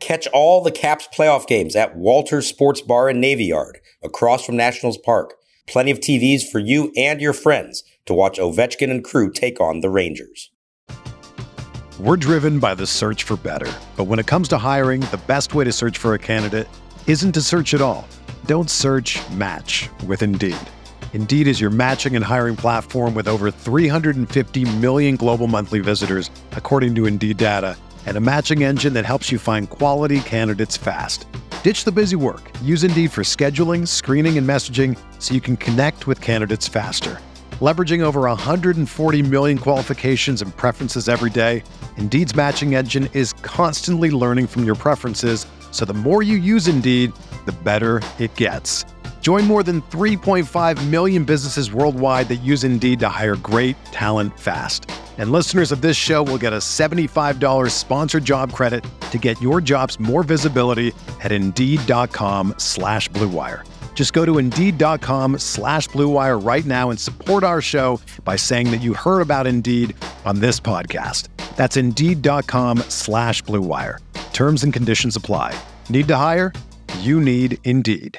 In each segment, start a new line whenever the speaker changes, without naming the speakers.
Catch all the Caps playoff games at Walter's Sports Bar and Navy Yard, across from Nationals Park. Plenty of TVs for you and your friends to watch Ovechkin and crew take on the Rangers.
We're driven by the search for better. But when it comes to hiring, the best way to search for a candidate isn't to search at all. Don't search, match with Indeed. Indeed is your matching and hiring platform with over 350 million global monthly visitors, according to Indeed data, and a matching engine that helps you find quality candidates fast. Ditch the busy work. Use Indeed for scheduling, screening, and messaging so you can connect with candidates faster. Leveraging over 140 million qualifications and preferences every day, Indeed's matching engine is constantly learning from your preferences, so the more you use Indeed, the better it gets. Join more than 3.5 million businesses worldwide that use Indeed to hire great talent fast. And listeners of this show will get a $75 sponsored job credit to get your jobs more visibility at Indeed.com/Blue Wire. Just go to Indeed.com/Blue Wire right now and support our show by saying that you heard about Indeed on this podcast. That's Indeed.com/Blue Wire. Terms and conditions apply. Need to hire? You need Indeed.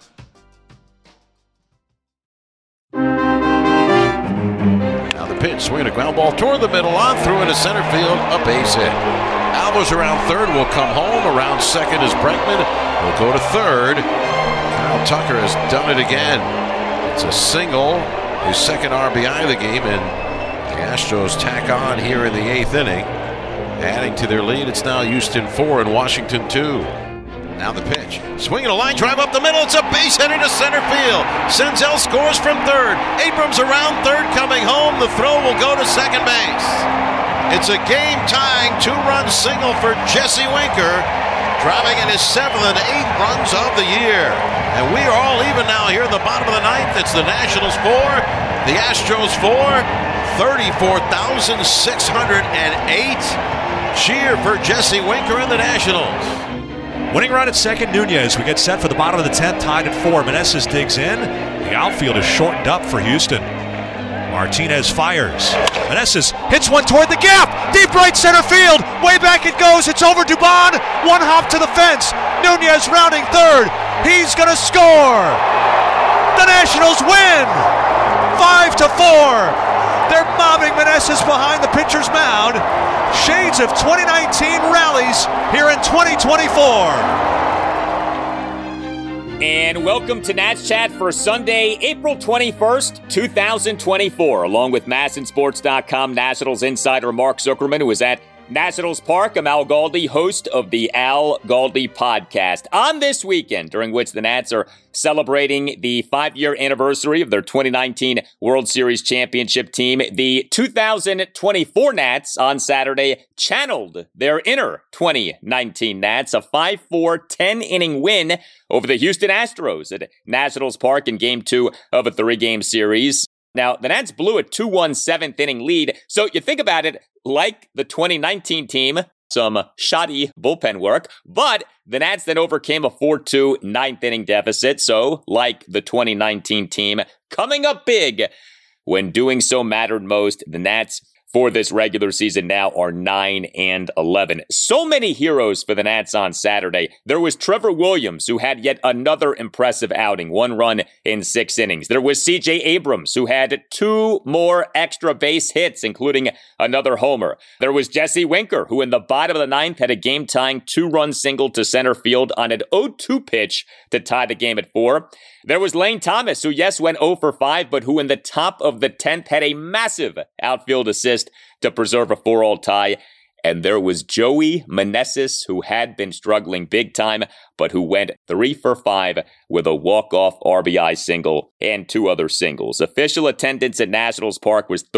Now the pitch, swinging a ground ball toward the middle, on through into center field, a base hit. Alvarez around third, will come home. Around second is Bregman. Will go to third. Kyle Tucker has done it again. It's a single, his second RBI of the game, and the Astros tack on here in the 8th inning. Adding to their lead, it's now Houston 4 and Washington 2. Now the pitch. Swinging a line drive up the middle. It's a base hit into center field. Senzel scores from third. Abrams around third coming home. The throw will go to second base. It's a game-tying 2-run single for Jesse Winker, driving in his 7th and 8th runs of the year. And we are all even now here in the bottom of the 9th. It's the Nationals 4, the Astros 4, 34,608. Cheer for Jesse Winker and the Nationals.
Winning run at second, Nunez. We get set for the bottom of the 10th, tied at 4. Meneses digs in. The outfield is shortened up for Houston. Martinez fires. Meneses hits one toward the gap. Deep right center field. Way back it goes. It's over Dubon. One hop to the fence. Nunez rounding third. He's going to score. The Nationals win. 5-4. They're mobbing Meneses behind the pitcher's mound. Shades of 2019 rallies here in 2024.
And welcome to Nats Chat for Sunday, April 21st, 2024. Along with MASNsports.com Nationals insider Mark Zuckerman, who is at Nationals Park. I'm Al Galdi, host of the Al Galdi podcast. On this weekend, during which the Nats are celebrating the 5-year anniversary of their 2019 World Series championship team, the 2024 Nats on Saturday channeled their inner 2019 Nats, a 5-4 10-inning win over the Houston Astros at Nationals Park in Game 2 of a 3-game series. Now, the Nats blew a 2-1 7th-inning lead, so you think about it, like the 2019 team, some shoddy bullpen work, but the Nats then overcame a 4-2 9th-inning deficit, so like the 2019 team, coming up big when doing so mattered most. The Nats for this regular season now are 9-11. So many heroes for the Nats on Saturday. There was Trevor Williams, who had yet another impressive outing, 1 run in 6 innings. There was C.J. Abrams, who had 2 more extra base hits, including another homer. There was Jesse Winker, who in the bottom of the 9th had a game-tying 2-run single to center field on an 0-2 pitch to tie the game at 4. There was Lane Thomas, who, yes, went 0 for 5, but who in the top of the 10th had a massive outfield assist to preserve a 4-all tie. And there was Joey Meneses, who had been struggling big time, but who went 3 for 5 with a walk-off RBI single and 2 other singles. Official attendance at Nationals Park was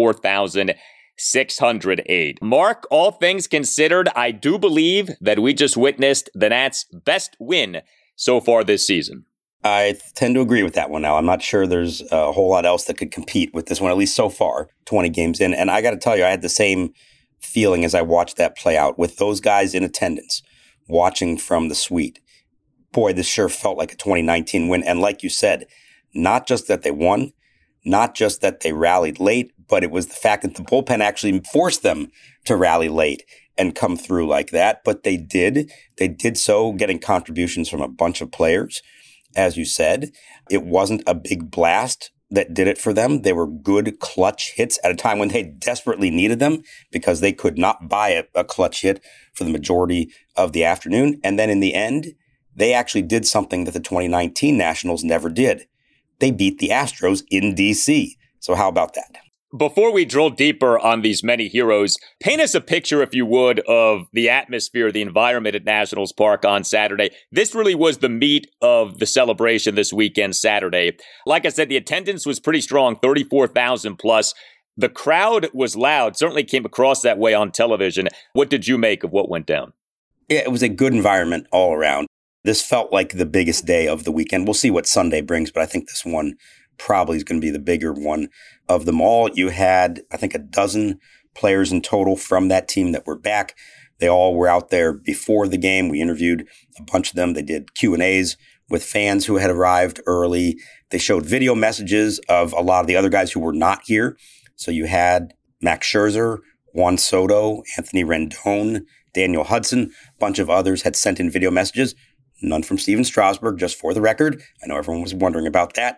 34,608. Mark, all things considered, I do believe that we just witnessed the Nats' best win so far this season.
I tend to agree with that one now. I'm not sure there's a whole lot else that could compete with this one, at least so far, 20 games in. And I got to tell you, I had the same feeling as I watched that play out with those guys in attendance, watching from the suite. Boy, this sure felt like a 2019 win. And like you said, not just that they won, not just that they rallied late, but it was the fact that the bullpen actually forced them to rally late. and come through like that, but they did. They did so getting contributions from a bunch of players. As you said, it wasn't a big blast that did it for them. They were good clutch hits at a time when they desperately needed them because they could not buy a clutch hit for the majority of the afternoon. And then in the end, they actually did something that the 2019 Nationals never did. They beat the Astros in D.C. So how about that?
Before we drill deeper on these many heroes, paint us a picture, if you would, of the atmosphere, the environment at Nationals Park on Saturday. This really was the meat of the celebration this weekend, Saturday. Like I said, the attendance was pretty strong, 34,000 plus. The crowd was loud, certainly came across that way on television. What did you make of what went down?
Yeah, it was a good environment all around. This felt like the biggest day of the weekend. We'll see what Sunday brings, but I think this one probably is going to be the bigger one of them all. You had, I think, a dozen players in total from that team that were back. They all were out there before the game. We interviewed a bunch of them. They did Q&As with fans who had arrived early. They showed video messages of a lot of the other guys who were not here. So you had Max Scherzer, Juan Soto, Anthony Rendon, Daniel Hudson, a bunch of others had sent in video messages. None from Steven Strasburg, just for the record. I know everyone was wondering about that.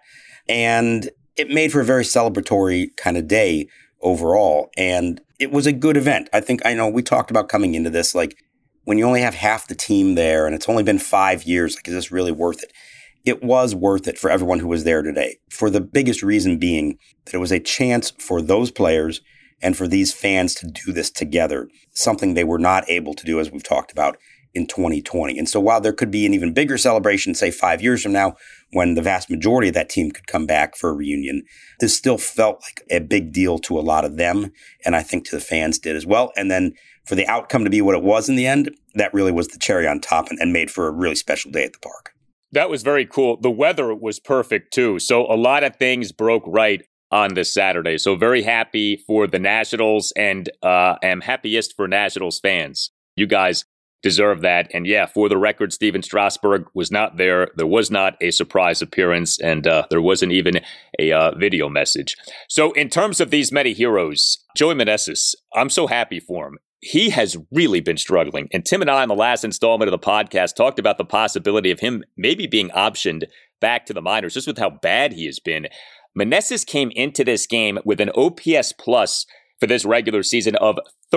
And it made for a very celebratory kind of day overall. And it was a good event. I know we talked about coming into this, like when you only have half the team there and it's only been 5 years, like, is this really worth it? It was worth it for everyone who was there today, for the biggest reason being that it was a chance for those players and for these fans to do this together, something they were not able to do, as we've talked about, in 2020. And so while there could be an even bigger celebration, say 5 years from now, when the vast majority of that team could come back for a reunion, this still felt like a big deal to a lot of them. And I think to the fans did as well. And then for the outcome to be what it was in the end, that really was the cherry on top and made for a really special day at the park.
That was very cool. The weather was perfect too. So a lot of things broke right on this Saturday. So very happy for the Nationals and am happiest for Nationals fans. You guys deserve that. And yeah, for the record, Steven Strasburg was not there. There was not a surprise appearance, and there wasn't even a video message. So in terms of these many heroes, Joey Meneses, I'm so happy for him. He has really been struggling. And Tim and I, in the last installment of the podcast, talked about the possibility of him maybe being optioned back to the minors, just with how bad he has been. Meneses came into this game with an OPS plus for this regular season of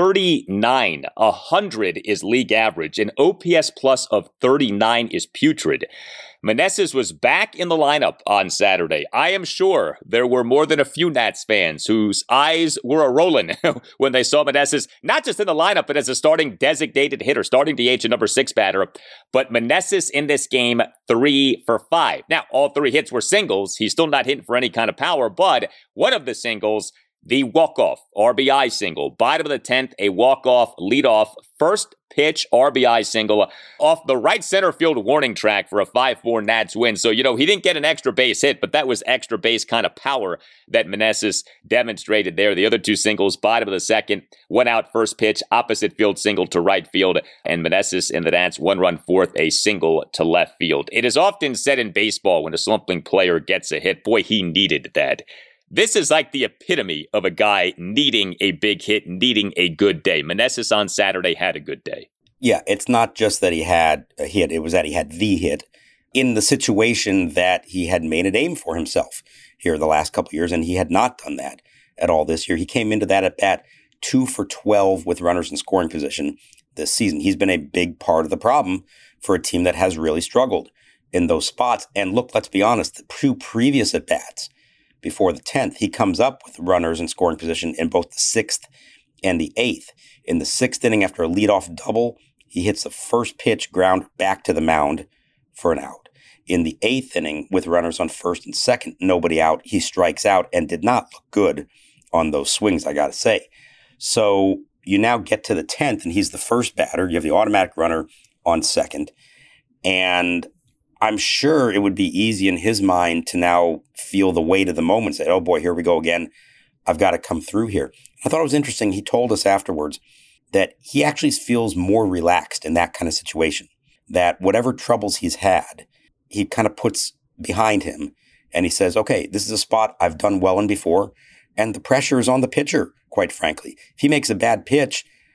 39. 100 is league average. An OPS plus of 39 is putrid. Meneses was back in the lineup on Saturday. I am sure there were more than a few Nats fans whose eyes were a-rolling when they saw Meneses, not just in the lineup, but as a starting designated hitter, starting DH and number 6 batter. But Meneses in this game, 3 for 5. Now, all 3 hits were singles. He's still not hitting for any kind of power, but one of the singles, the walk-off RBI single, bottom of the 10th, a walk-off leadoff first pitch RBI single off the right center field warning track for a 5-4 Nats win. So, he didn't get an extra base hit, but that was extra base kind of power that Meneses demonstrated there. The other 2 singles, bottom of the 2nd, 1 out first pitch, opposite field single to right field, and Meneses in the Nats 1-run 4th, a single to left field. It is often said in baseball when a slumping player gets a hit, boy, he needed that. This is like the epitome of a guy needing a big hit, needing a good day. Meneses on Saturday had a good day.
Yeah, it's not just that he had a hit. It was that he had the hit in the situation that he had made a name for himself here the last couple of years, and he had not done that at all this year. He came into that at bat 2 for 12 with runners in scoring position this season. He's been a big part of the problem for a team that has really struggled in those spots. And look, let's be honest, the 2 previous at-bats before the 10th, he comes up with runners in scoring position in both the 6th and the 8th. In the 6th inning, after a leadoff double, he hits the first pitch ground back to the mound for an out. In the 8th inning, with runners on first and second, nobody out, he strikes out and did not look good on those swings, I got to say. So you now get to the 10th, and he's the first batter. You have the automatic runner on second. And I'm sure it would be easy in his mind to now feel the weight of the moment, say, oh boy, here we go again. I've got to come through here. I thought it was interesting. He told us afterwards that he actually feels more relaxed in that kind of situation, that whatever troubles he's had, he kind of puts behind him and he says, okay, this is a spot I've done well in before, and the pressure is on the pitcher, quite frankly. If he makes a bad pitch,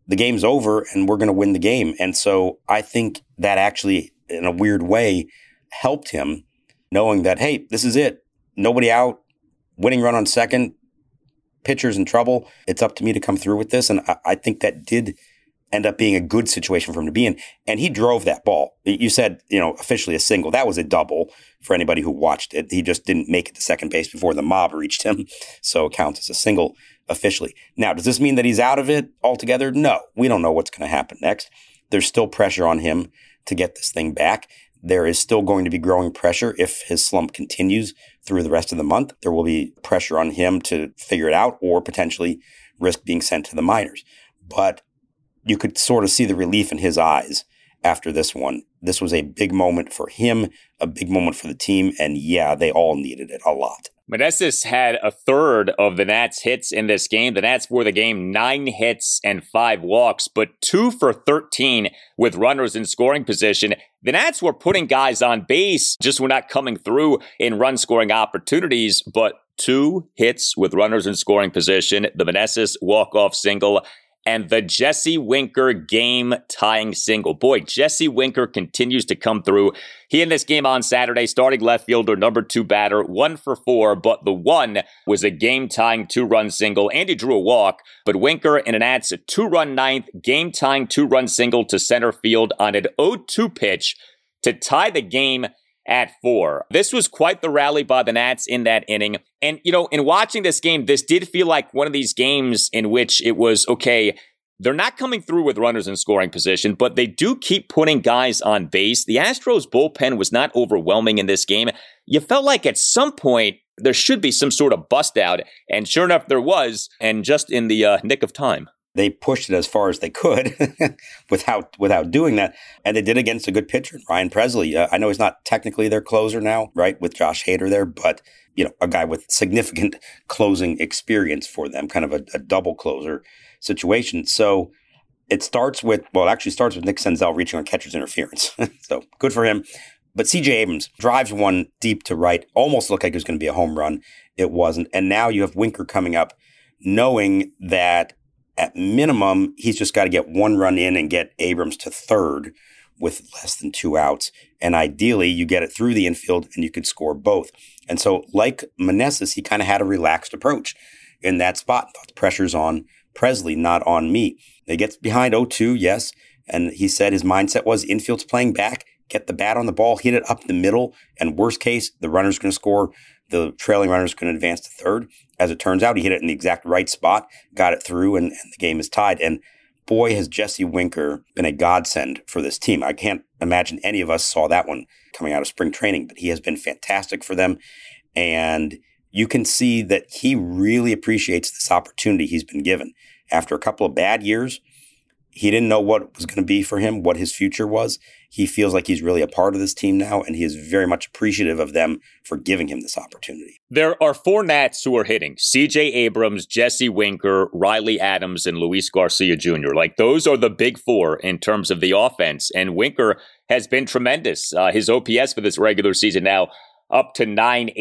the game's over and we're going to win the game. And so I think that actually, in a weird way, helped him, knowing that, hey, this is it. Nobody out, winning run on second, pitcher's in trouble. It's up to me to come through with this. And I think that did end up being a good situation for him to be in. And he drove that ball. You said, officially a single. That was a double for anybody who watched it. He just didn't make it to second base before the mob reached him. So it counts as a single officially. Now, does this mean that he's out of it altogether? No, we don't know what's going to happen next. There's still pressure on him to get this thing back. There is still going to be growing pressure if his slump continues through the rest of the month. There will be pressure on him to figure it out or potentially risk being sent to the minors. But you could sort of see the relief in his eyes after this one. This was a big moment for him, a big moment for the team, and yeah, they all needed it a lot.
Meneses had a third of the Nats' hits in this game. The Nats were the game 9 hits and 5 walks, but 2 for 13 with runners in scoring position. The Nats were putting guys on base, just were not coming through in run-scoring opportunities, but 2 hits with runners in scoring position, the Meneses walk-off single, and the Jesse Winker game-tying single. Boy, Jesse Winker continues to come through. He in this game on Saturday, starting left fielder, number 2 batter, 1 for 4, but the one was a game-tying 2-run single, and he drew a walk. But Winker in an Nats 2-run ninth, game-tying 2-run single to center field on an 0-2 pitch to tie the game at 4. This was quite the rally by the Nats in that inning. And, in watching this game, this did feel like one of these games in which it was, okay, they're not coming through with runners in scoring position, but they do keep putting guys on base. The Astros bullpen was not overwhelming in this game. You felt like at some point there should be some sort of bust out. And sure enough, there was, and just in the nick of time.
They pushed it as far as they could without doing that. And they did against a good pitcher, Ryan Pressly. I know he's not technically their closer now, right, with Josh Hader there, but, a guy with significant closing experience for them, kind of a double closer situation. So it starts with Nick Senzel reaching on catcher's interference. So good for him. But C.J. Abrams drives one deep to right, almost looked like it was going to be a home run. It wasn't. And now you have Winker coming up, knowing that at minimum, he's just got to get 1 run in and get Abrams to third with less than 2 outs. And ideally, you get it through the infield and you could score both. And so, like Meneses, he kind of had a relaxed approach in that spot. Thought the pressure's on Pressly, not on me. He gets behind 0-2, yes. And he said his mindset was infield's playing back, get the bat on the ball, hit it up the middle, and worst case, the runner's going to score. The trailing runner's going to advance to third. As it turns out, he hit it in the exact right spot, got it through, and the game is tied. And boy, has Jesse Winker been a godsend for this team. I can't imagine any of us saw that one coming out of spring training, but he has been fantastic for them. And you can see that he really appreciates this opportunity he's been given. After a couple of bad years, he didn't know what was going to be for him, what his future was. He feels like he's really a part of this team now, and he is very much appreciative of them for giving him this opportunity.
There are 4 Nats who are hitting. C.J. Abrams, Jesse Winker, Riley Adams, and Luis Garcia Jr. Like, those are the big 4 in terms of the offense, and Winker has been tremendous. His OPS for this regular season now up to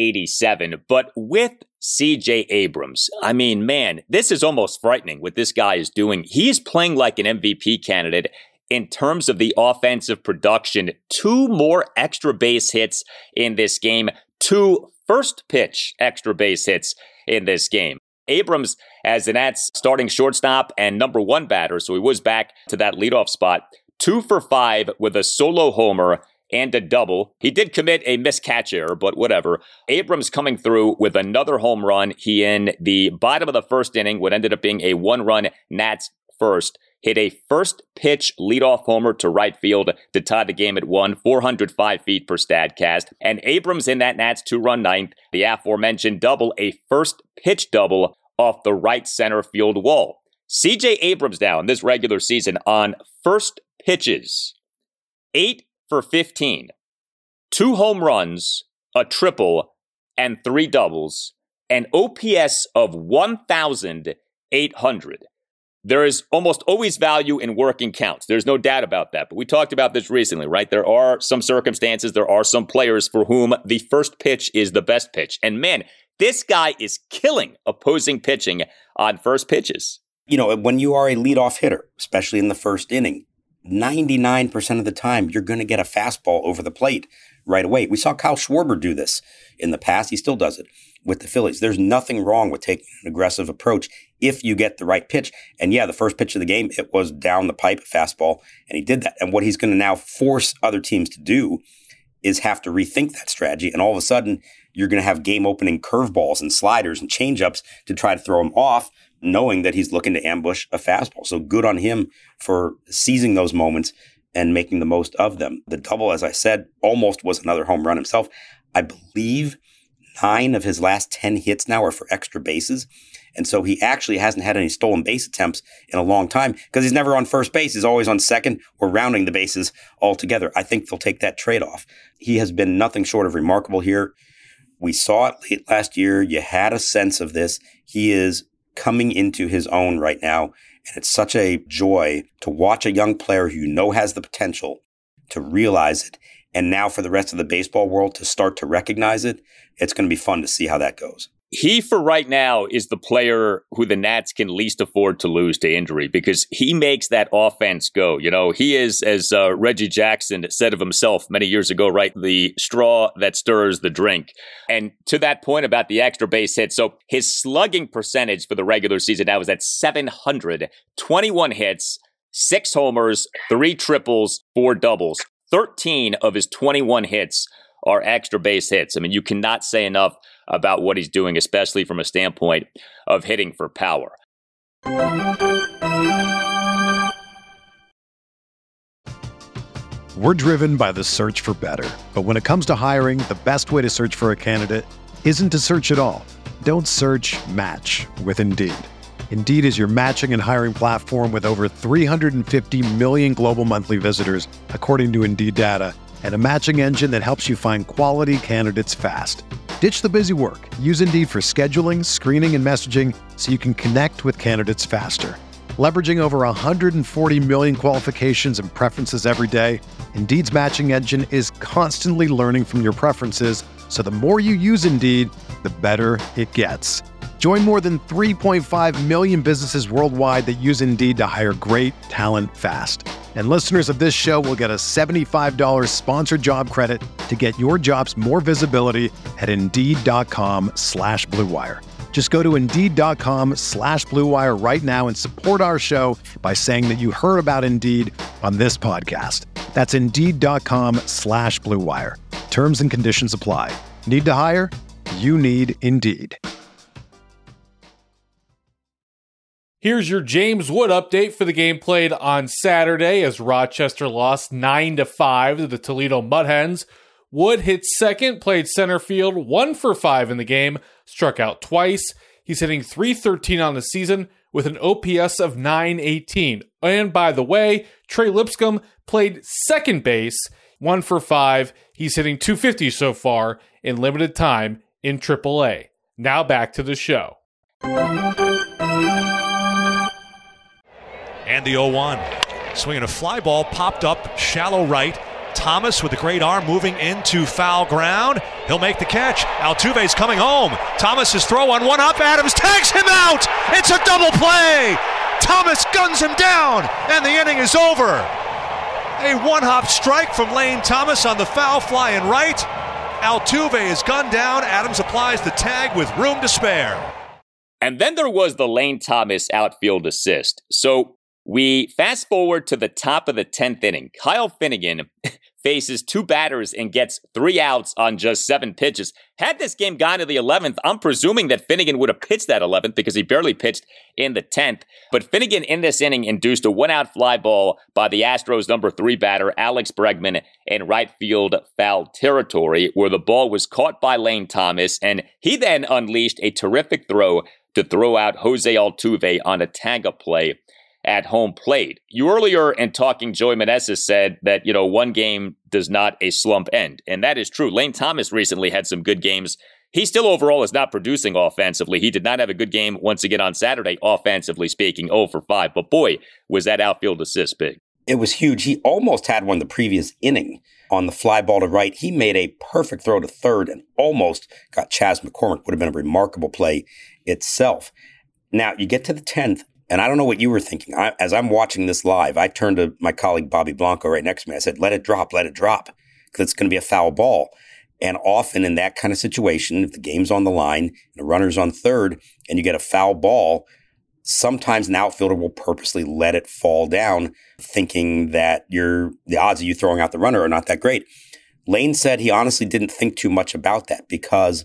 987. But with C.J. Abrams, I mean, man, this is almost frightening what this guy is doing. He's playing like an MVP candidate in terms of the offensive production. 2 more extra base hits in this game, 2 first pitch extra base hits in this game. Abrams, as the Nats starting shortstop and number 1 batter, so he was back to that leadoff spot, 2 for 5 with a solo homer and a double. He did commit a missed catch error, but whatever. Abrams coming through with another home run. He, in the bottom of the first inning, what ended up being a 1-run Nats first, hit a first pitch leadoff homer to right field to tie the game at 1, 405 feet per Statcast. And Abrams in that Nats 2-run ninth, the aforementioned double, a first pitch double off the right center field wall. C.J. Abrams now in this regular season on first pitches, 8 for 15, 2 home runs, a triple, and 3 doubles, an OPS of 1,800. There is almost always value in working counts. There's no doubt about that. But we talked about this recently, right? There are some circumstances, there are some players for whom the first pitch is the best pitch. And man, this guy is killing opposing pitching on first pitches.
When you are a leadoff hitter, especially in the first inning, 99% of the time, you're going to get a fastball over the plate right away. We saw Kyle Schwarber do this in the past. He still does it with the Phillies. There's nothing wrong with taking an aggressive approach if you get the right pitch. And yeah, the first pitch of the game, it was down the pipe, a fastball, and he did that. And what he's going to now force other teams to do is have to rethink that strategy. And all of a sudden, you're going to have game-opening curveballs and sliders and changeups to try to throw him off, knowing that he's looking to ambush a fastball. So good on him for seizing those moments and making the most of them. The double, as I said, almost was another home run himself. I believe 9 of his last 10 hits now are for extra bases. And so he actually hasn't had any stolen base attempts in a long time because he's never on first base. He's always on second or rounding the bases altogether. I think they'll take that trade-off. He has been nothing short of remarkable here. We saw it late last year. You had a sense of this. He is coming into his own right now. And it's such a joy to watch a young player who you know has the potential to realize it. And now for the rest of the baseball world to start to recognize it. It's going to be fun to see how that goes.
He, for right now, is the player who the Nats can least afford to lose to injury because he makes that offense go. He is, as Reggie Jackson said of himself many years ago, right, the straw that stirs the drink. And to that point about the extra base hit, so his slugging percentage for the regular season now is at 700, 21 hits, 6 homers, 3 triples, 4 doubles. 13 of his 21 hits are extra base hits. I mean, you cannot say enough about what he's doing, especially from a standpoint of hitting for power.
We're driven by the search for better. But when it comes to hiring, the best way to search for a candidate isn't to search at all. Don't search, match with Indeed. Indeed is your matching and hiring platform with over 350 million global monthly visitors, according to Indeed data, and a matching engine that helps you find quality candidates fast. Ditch the busy work. Use Indeed for scheduling, screening, and messaging so you can connect with candidates faster. Leveraging over 140 million qualifications and preferences every day, Indeed's matching engine is constantly learning from your preferences, so the more you use Indeed, the better it gets. Join more than 3.5 million businesses worldwide that use Indeed to hire great talent fast. And listeners of this show will get a $75 sponsored job credit to get your jobs more visibility at Indeed.com/Blue Wire. Just go to Indeed.com/Blue Wire right now and support our show by saying that you heard about Indeed on this podcast. That's Indeed.com/Blue Wire. Terms and conditions apply. Need to hire? You need Indeed.
Here's your James Wood update for the game played on Saturday as Rochester lost 9-5 to the Toledo Mud Hens. Wood hit second, played center field, 1 for 5 in the game, struck out twice. He's hitting .313 on the season with an OPS of .918. And by the way, Trey Lipscomb played second base, 1 for 5. He's hitting .250 so far in limited time in AAA. Now back to the show.
And the 0-1. Swinging a fly ball, popped up, shallow right. Thomas with a great arm moving into foul ground. He'll make the catch. Altuve's coming home. Thomas's throw on one up. Adams tags him out. It's a double play. Thomas guns him down, and the inning is over. A one-hop strike from Lane Thomas on the foul fly in right. Altuve is gunned down. Adams applies the tag with room to spare.
And then there was the Lane Thomas outfield assist. So we fast forward to the top of the 10th inning. Kyle Finnegan faces 2 batters and gets 3 outs on just 7 pitches. Had this game gone to the 11th, I'm presuming that Finnegan would have pitched that 11th because he barely pitched in the 10th. But Finnegan in this inning induced a 1-out fly ball by the Astros' number 3 batter, Alex Bregman, in right field foul territory, where the ball was caught by Lane Thomas, and he then unleashed a terrific throw to throw out Jose Altuve on a tag-up play at home plate. You earlier in talking, Joey Meneses said that, one game does not a slump end. And that is true. Lane Thomas recently had some good games. He still overall is not producing offensively. He did not have a good game once again on Saturday, offensively speaking, 0 for 5. But boy, was that outfield assist big.
It was huge. He almost had one the previous inning on the fly ball to right. He made a perfect throw to third and almost got Chas McCormick. Would have been a remarkable play itself. Now, you get to the 10th, And I don't know what you were thinking. As I'm watching this live, I turned to my colleague Bobby Blanco right next to me. I said, let it drop, because it's going to be a foul ball. And often in that kind of situation, if the game's on the line, and the runner's on third, and you get a foul ball, sometimes an outfielder will purposely let it fall down, thinking that the odds of you throwing out the runner are not that great. Lane said he honestly didn't think too much about that because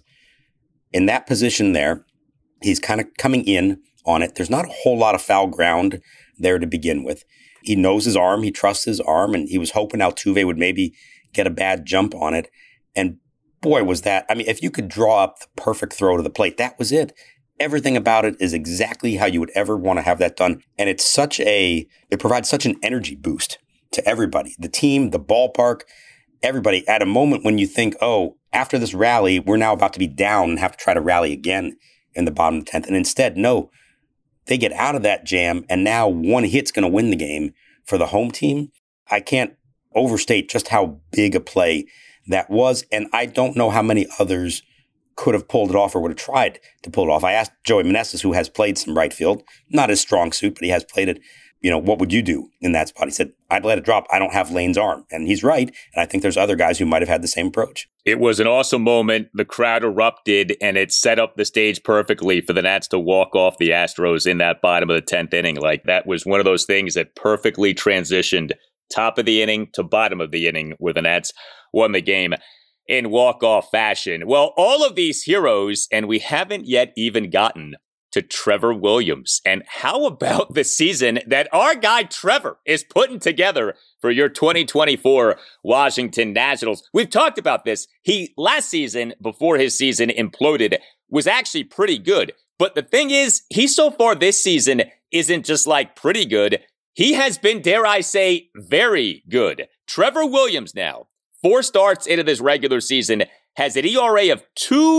in that position there, he's kind of coming in on it. There's not a whole lot of foul ground there to begin with. He knows his arm. He trusts his arm. And he was hoping Altuve would maybe get a bad jump on it. And boy, was that. I mean, if you could draw up the perfect throw to the plate, that was it. Everything about it is exactly how you would ever want to have that done. And it provides such an energy boost to everybody, the team, the ballpark, everybody at a moment when you think, oh, after this rally, we're now about to be down and have to try to rally again in the bottom of the 10th. And instead, no, they get out of that jam, and now one hit's going to win the game for the home team. I can't overstate just how big a play that was, and I don't know how many others could have pulled it off or would have tried to pull it off. I asked Joey Meneses, who has played some right field, not his strong suit, but he has played it. What would you do in that spot? He said, I'd let it drop. I don't have Lane's arm. And he's right. And I think there's other guys who might have had the same approach.
It was an awesome moment. The crowd erupted, and it set up the stage perfectly for the Nats to walk off the Astros in that bottom of the 10th inning. Like, that was one of those things that perfectly transitioned top of the inning to bottom of the inning, where the Nats won the game in walk-off fashion. Well, all of these heroes, and we haven't yet even gotten to Trevor Williams. And how about the season that our guy Trevor is putting together for your 2024 Washington Nationals? We've talked about this. He, last season, before his season imploded, was actually pretty good. But the thing is, he so far this season isn't just like pretty good. He has been, dare I say, very good. Trevor Williams now, 4 starts into this regular season, has an ERA of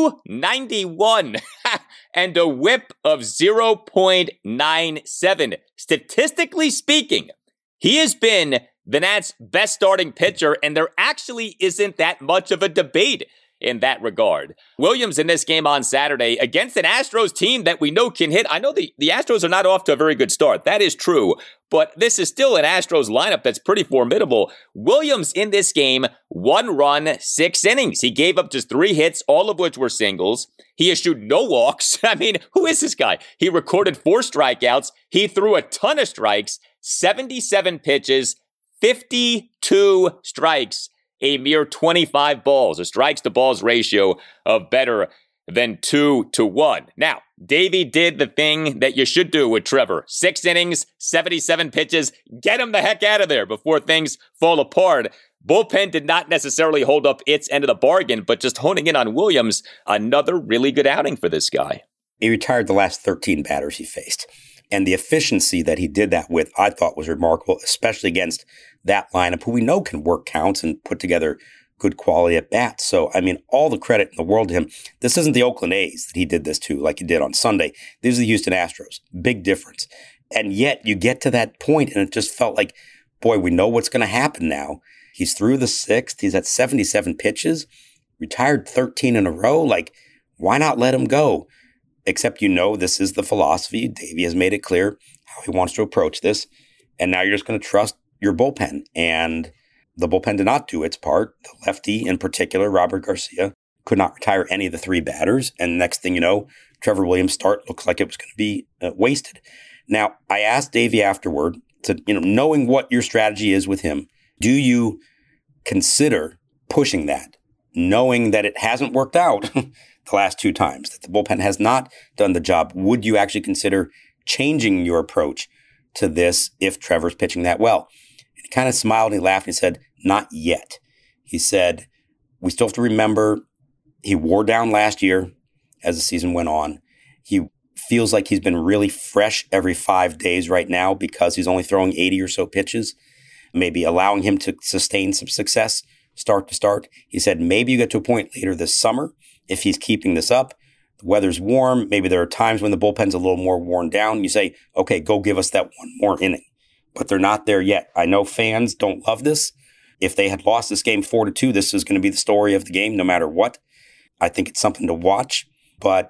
2.91 and a whip of 0.97. Statistically speaking, he has been the Nats' best starting pitcher, and there actually isn't that much of a debate in that regard. Williams in this game on Saturday against an Astros team that we know can hit. I know the Astros are not off to a very good start. That is true. But this is still an Astros lineup that's pretty formidable. Williams in this game, 1 run, 6 innings. He gave up just 3 hits, all of which were singles. He issued no walks. I mean, who is this guy? He recorded 4 strikeouts. He threw a ton of strikes, 77 pitches, 52 strikes, a mere 25 balls, a strikes to balls ratio of better than 2-1. Now, Davey did the thing that you should do with Trevor. 6 innings, 77 pitches. Get him the heck out of there before things fall apart. Bullpen did not necessarily hold up its end of the bargain, but just honing in on Williams, another really good outing for this guy.
He retired the last 13 batters he faced. And the efficiency that he did that with, I thought, was remarkable, especially against that lineup, who we know can work counts and put together good quality at bats. So, I mean, all the credit in the world to him. This isn't the Oakland A's that he did this to like he did on Sunday. These are the Houston Astros. Big difference. And yet you get to that point and it just felt like, boy, we know what's going to happen now. He's through the 6th. He's at 77 pitches, retired 13 in a row. Like, why not let him go? Except this is the philosophy. Davey has made it clear how he wants to approach this. And now you're just going to trust your bullpen. And the bullpen did not do its part. The lefty in particular, Robert Garcia, could not retire any of the 3 batters. And next thing you know, Trevor Williams' start looks like it was going to be wasted. Now, I asked Davey afterward, knowing what your strategy is with him, do you consider pushing that, knowing that it hasn't worked out the last 2 times, that the bullpen has not done the job? Would you actually consider changing your approach to this if Trevor's pitching that well? And he kind of smiled and he laughed and he said, not yet. He said, we still have to remember he wore down last year as the season went on. He feels like he's been really fresh every 5 days right now because he's only throwing 80 or so pitches, maybe allowing him to sustain some success start to start. He said, maybe you get to a point later this summer, if he's keeping this up, the weather's warm, maybe there are times when the bullpen's a little more worn down. You say, okay, go give us that 1 more inning. But they're not there yet. I know fans don't love this. If they had lost this game 4-2, this is going to be the story of the game no matter what. I think it's something to watch. But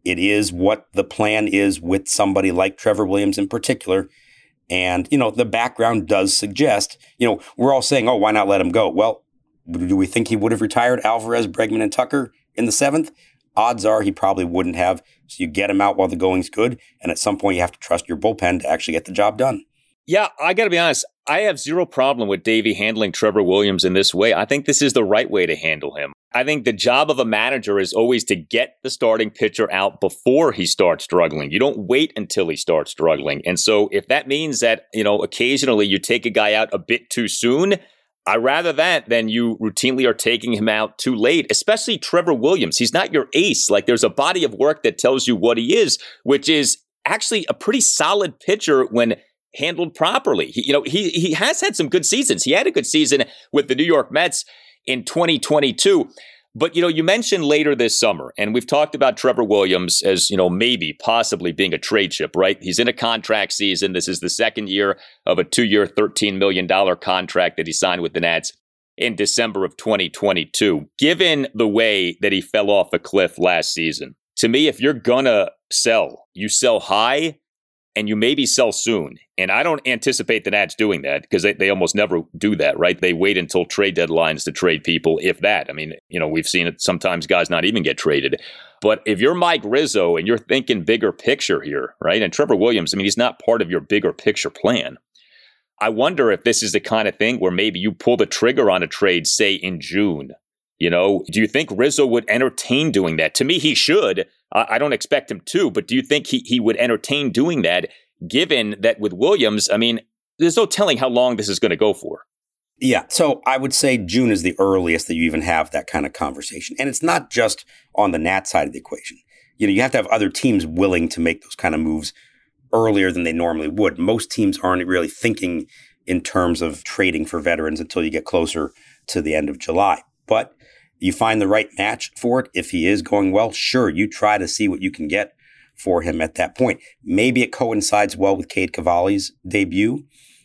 It is what the plan is with somebody like Trevor Williams in particular. And, the background does suggest, we're all saying, oh, why not let him go? Well, do we think he would have retired Alvarez, Bregman, and Tucker in the 7th? Odds are he probably wouldn't have. So you get him out while the going's good. And at some point, you have to trust your bullpen to actually get the job done.
Yeah, I got to be honest. I have zero problem with Davey handling Trevor Williams in this way. I think this is the right way to handle him. I think the job of a manager is always to get the starting pitcher out before he starts struggling. You don't wait until he starts struggling. And so if that means that, occasionally you take a guy out a bit too soon, I'd rather that than you routinely are taking him out too late, especially Trevor Williams. He's not your ace. Like, there's a body of work that tells you what he is, which is actually a pretty solid pitcher when handled properly. He has had some good seasons. He had a good season with the New York Mets in 2022. But, you mentioned later this summer, and we've talked about Trevor Williams as, maybe possibly being a trade chip, right? He's in a contract season. This is the second year of a 2-year, $13 million contract that he signed with the Nats in December of 2022. Given the way that he fell off a cliff last season, to me, if you're gonna sell, you sell high and you maybe sell soon. And I don't anticipate the Nats doing that because they almost never do that, right? They wait until trade deadlines to trade people, if that. I mean, we've seen it sometimes guys not even get traded. But if you're Mike Rizzo and you're thinking bigger picture here, right? And Trevor Williams, he's not part of your bigger picture plan. I wonder if this is the kind of thing where maybe you pull the trigger on a trade, say in June. Do you think Rizzo would entertain doing that? To me, he should. I don't expect him to, but do you think he would entertain doing that, given that with Williams, there's no telling how long this is going to go for?
Yeah, so I would say June is the earliest that you even have that kind of conversation. And it's not just on the Nats side of the equation. You have to have other teams willing to make those kind of moves earlier than they normally would. Most teams aren't really thinking in terms of trading for veterans until you get closer to the end of July. But you find the right match for it. If he is going well, sure, you try to see what you can get for him at that point. Maybe it coincides well with Cade Cavalli's debut,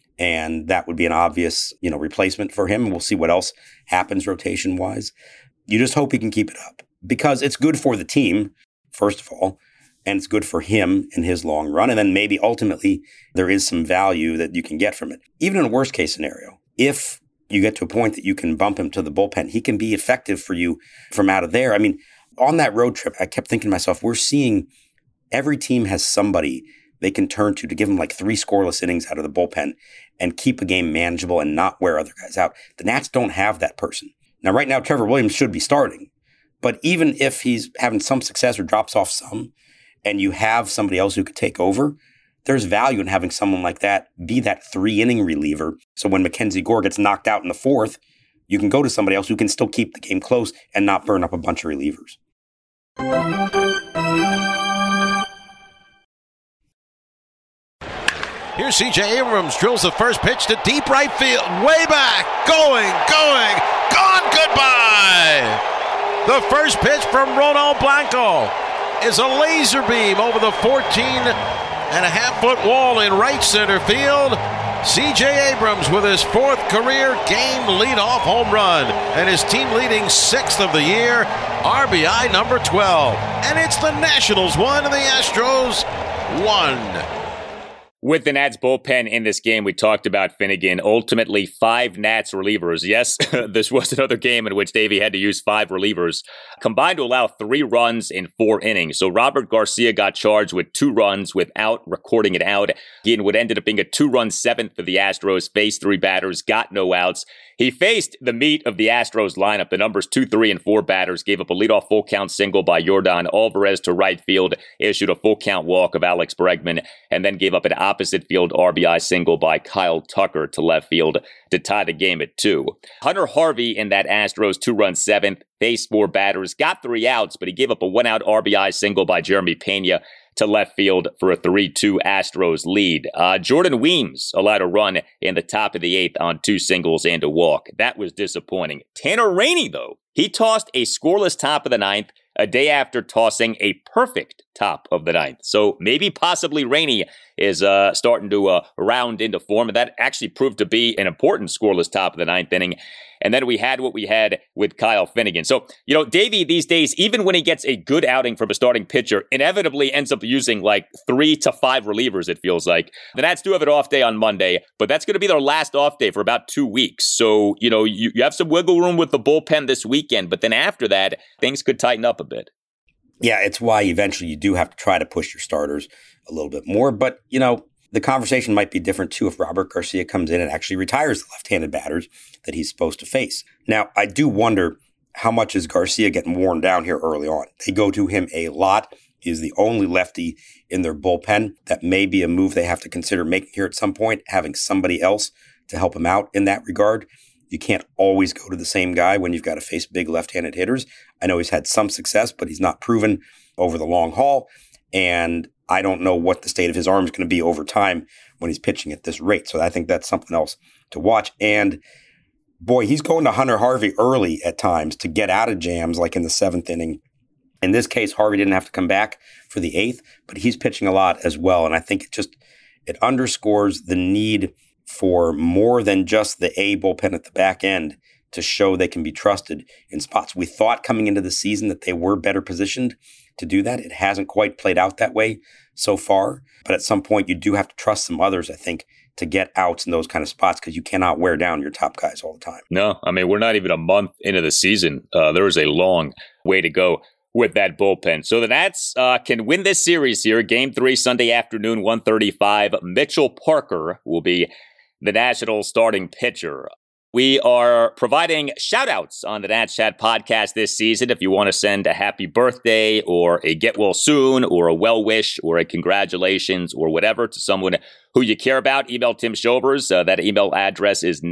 and that would be an obvious, replacement for him. And we'll see what else happens rotation-wise. You just hope he can keep it up because it's good for the team, first of all, and it's good for him in his long run. And then maybe ultimately there is some value that you can get from it. Even in a worst-case scenario, if you get to a point that you can bump him to the bullpen, he can be effective for you from out of there. On that road trip, I kept thinking to myself, we're seeing every team has somebody they can turn to give them like 3 scoreless innings out of the bullpen and keep a game manageable and not wear other guys out. The Nats don't have that person. Now, right now, Trevor Williams should be starting. But even if he's having some success or drops off some, and you have somebody else who could take over, there's value in having someone like that be that 3-inning reliever. So when Mackenzie Gore gets knocked out in the 4th, you can go to somebody else who can still keep the game close and not burn up a bunch of relievers.
Here's C.J. Abrams, drills the first pitch to deep right field. Way back, going, gone, goodbye! The first pitch from Ronald Blanco is a laser beam over the 14.5-foot wall in right center field. C.J. Abrams with his 4th career game leadoff home run and his team leading 6th of the year, RBI number 12. And it's the Nationals 1 and the Astros 1.
With the Nats bullpen in this game, we talked about Finnegan. Ultimately, 5 Nats relievers. Yes, this was another game in which Davey had to use 5 relievers, combined to allow 3 runs in 4 innings. So Robert Garcia got charged with 2 runs without recording it out. He would ended up being a 2-run 7th for the Astros, faced 3 batters, got no outs. He faced the meat of the Astros lineup, the numbers 2, 3, and 4 batters, gave up a leadoff full count single by Yordan Alvarez to right field, issued a full count walk of Alex Bregman, and then gave up an opposite field RBI single by Kyle Tucker to left field to tie the game at 2. Hunter Harvey in that Astros 2-run 7th, faced 4 batters, got 3 outs, but he gave up a 1-out RBI single by Jeremy Pena to left field for a 3-2 Astros lead. Jordan Weems allowed a run in the top of the 8th on 2 singles and a walk. That was disappointing. Tanner Rainey, though, he tossed a scoreless top of the 9th a day after tossing a perfect top of the ninth. So maybe possibly Rainey is starting to round into form. And that actually proved to be an important scoreless top of the ninth inning. And then we had what we had with Kyle Finnegan. So, Davey these days, even when he gets a good outing from a starting pitcher, inevitably ends up using like 3 to 5 relievers, it feels like. The Nats do have an off day on Monday, but that's going to be their last off day for about 2 weeks. So, you have some wiggle room with the bullpen this weekend, but then after that, things could tighten up a bit.
Yeah, it's why eventually you do have to try to push your starters a little bit more. But, the conversation might be different, too, if Robert Garcia comes in and actually retires the left-handed batters that he's supposed to face. Now, I do wonder how much is Garcia getting worn down here early on. They go to him a lot. He is the only lefty in their bullpen. That may be a move they have to consider making here at some point, having somebody else to help him out in that regard. You can't always go to the same guy when you've got to face big left-handed hitters. I know he's had some success, but he's not proven over the long haul. And I don't know what the state of his arm is going to be over time when he's pitching at this rate. So I think that's something else to watch. And boy, he's going to Hunter Harvey early at times to get out of jams, like in the 7th inning. In this case, Harvey didn't have to come back for the 8th, but he's pitching a lot as well. And I think it underscores the need for more than just the A bullpen at the back end to show they can be trusted in spots. We thought coming into the season that they were better positioned to do that. It hasn't quite played out that way so far, but at some point you do have to trust some others, I think, to get outs in those kind of spots because you cannot wear down your top guys all the time.
No, I mean, we're not even a month into the season. There is a long way to go with that bullpen. So the Nats can win this series here. Game 3, Sunday afternoon, 1:35. Mitchell Parker will be the Nationals starting pitcher. We are providing shout-outs on the Nats Chat podcast this season. If you want to send a happy birthday or a get well soon or a well wish or a congratulations or whatever to someone who you care about, email Tim Shovers. That email address is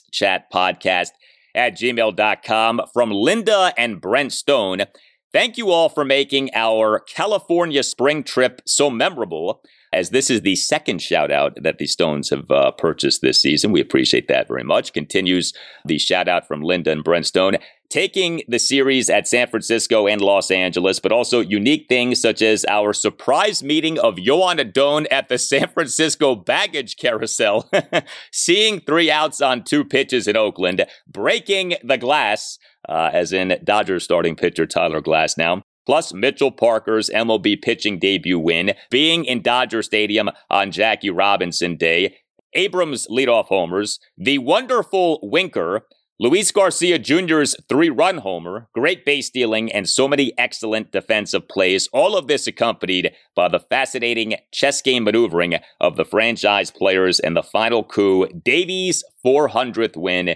natschatpodcast@gmail.com. From Linda and Brent Stone, thank you all for making our California spring trip so memorable, as this is the second shout-out that the Stones have purchased this season. We appreciate that very much. Continues the shout-out from Linda and Brent Stone. Taking the series at San Francisco and Los Angeles, but also unique things such as our surprise meeting of Yoan Adon at the San Francisco baggage carousel, seeing 3 outs on 2 pitches in Oakland, breaking the glass, as in Dodgers starting pitcher Tyler Glasnow, plus Mitchell Parker's MLB pitching debut win, being in Dodger Stadium on Jackie Robinson Day, Abrams' leadoff homers, the wonderful Winker, Luis Garcia Jr.'s 3-run homer, great base stealing, and so many excellent defensive plays. All of this accompanied by the fascinating chess game maneuvering of the franchise players and the final coup, Davies' 400th win.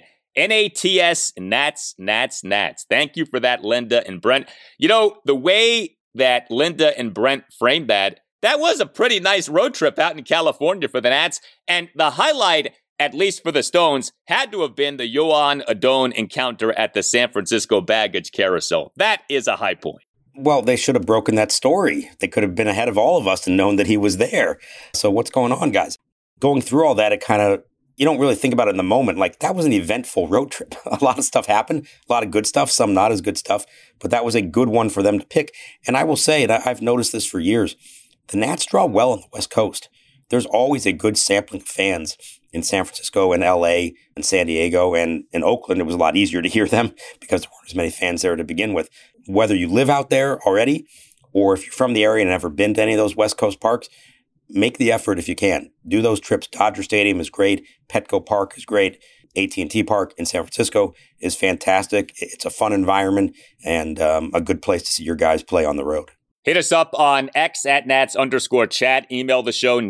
NATS, Nats, Nats, Nats. Thank you for that, Linda and Brent. The way that Linda and Brent framed that was a pretty nice road trip out in California for the Nats. And the highlight, at least for the Stones, had to have been the Yoan Adon encounter at the San Francisco baggage carousel. That is a high point.
Well, they should have broken that story. They could have been ahead of all of us and known that he was there. So what's going on, guys? Going through all that, you don't really think about it in the moment. Like, that was an eventful road trip. A lot of stuff happened, a lot of good stuff, some not as good stuff, but that was a good one for them to pick. And I will say, and I've noticed this for years, the Nats draw well on the West Coast. There's always a good sampling of fans in San Francisco and LA and San Diego, and in Oakland, it was a lot easier to hear them because there weren't as many fans there to begin with. Whether you live out there already, or if you're from the area and never been to any of those West Coast parks, make the effort if you can. Do those trips. Dodger Stadium is great. Petco Park is great. AT&T Park in San Francisco is fantastic. It's a fun environment and a good place to see your guys play on the road.
Hit us up on X at Nats_chat. Email the show,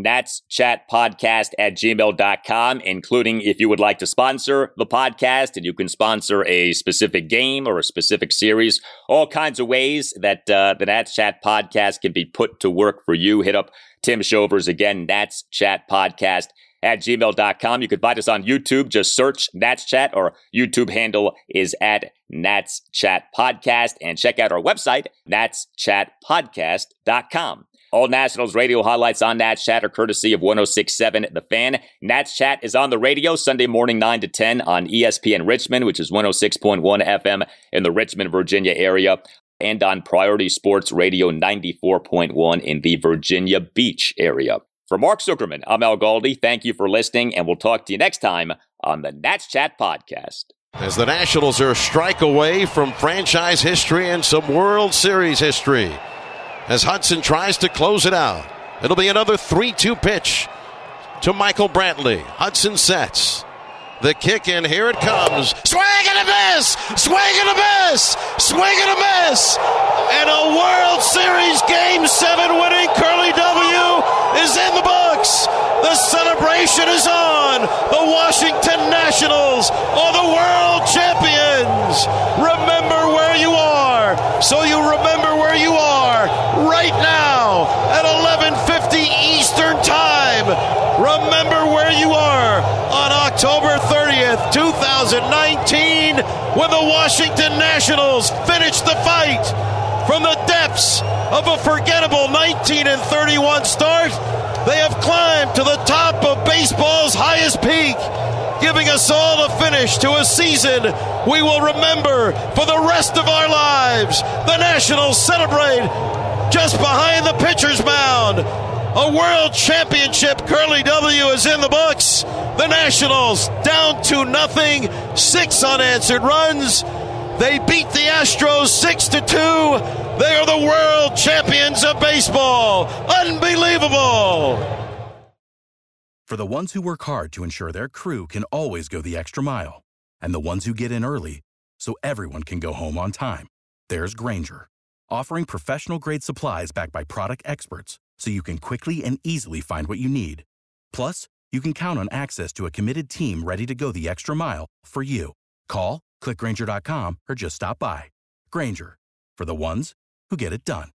natschatpodcast@gmail.com, including if you would like to sponsor the podcast, and you can sponsor a specific game or a specific series. All kinds of ways that the Nats Chat podcast can be put to work for you. Hit up Tim Shovers again, natschatpodcast@gmail.com. You can find us on YouTube. Just search Nats Chat. Our YouTube handle is at Nats Chat Podcast. And check out our website, natschatpodcast.com. All Nationals radio highlights on Nats Chat are courtesy of 106.7 The Fan. Nats Chat is on the radio Sunday morning 9 to 10 on ESPN Richmond, which is 106.1 FM in the Richmond, Virginia area. and on Priority Sports Radio 94.1 in the Virginia Beach area. For Mark Zuckerman, I'm Al Galdi. Thank you for listening, and we'll talk to you next time on the Nats Chat Podcast.
As the Nationals are a strike away from franchise history and some World Series history. As Hudson tries to close it out. It'll be another 3-2 pitch to Michael Brantley. Hudson sets. The kick in, here it comes. Swing and a miss! Swing and a miss! Swing and a miss! And a World Series Game 7 winning Curly W is in the books. The celebration is on. The Washington Nationals are the world champions. Remember where you are, so you remember where you are right now at 11:50 Eastern Time. Remember where you are on October 30th, 2019, when the Washington Nationals finished the fight from the depths of a forgettable 19-31 start. They have climbed to the top of baseball's highest peak, giving us all a finish to a season we will remember for the rest of our lives. The Nationals celebrate just behind the pitcher's mound. A world championship Curly W is in the books. The Nationals down 2-0, 6 unanswered runs. They beat the Astros 6-2. They are the world champions of baseball. Unbelievable.
For the ones who work hard to ensure their crew can always go the extra mile, and the ones who get in early so everyone can go home on time, there's Grainger, offering professional-grade supplies backed by product experts so you can quickly and easily find what you need. Plus, you can count on access to a committed team ready to go the extra mile for you. Call, click Grainger.com, or just stop by. Grainger, for the ones who get it done.